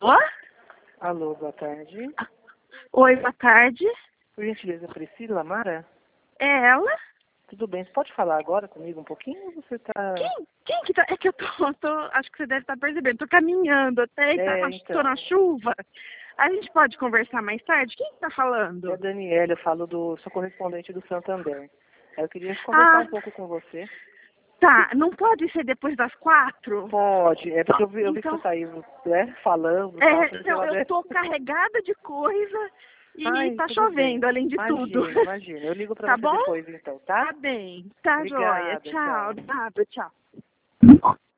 Alô? Alô, boa tarde. Oi, boa tarde. Por gentileza, Priscila, Mara? É ela? Tudo bem, você pode falar agora comigo um pouquinho ou você tá... Quem que tá? É que eu acho que você deve estar percebendo, tô caminhando até e tô na chuva. A gente pode conversar mais tarde? Quem que tá falando? É Daniela, sou correspondente do Santander. Eu queria conversar um pouco com você. Tá, não pode ser depois das 4? Pode, é porque eu vi que você saiu, né, falando. Então, eu tô carregada de coisa e tá tudo chovendo, bem. além de tudo. Imagina. Eu ligo pra Tá você bom? depois então, tá? Tá bem, tá joia. Obrigada, Tchau, tchau. nada, tchau.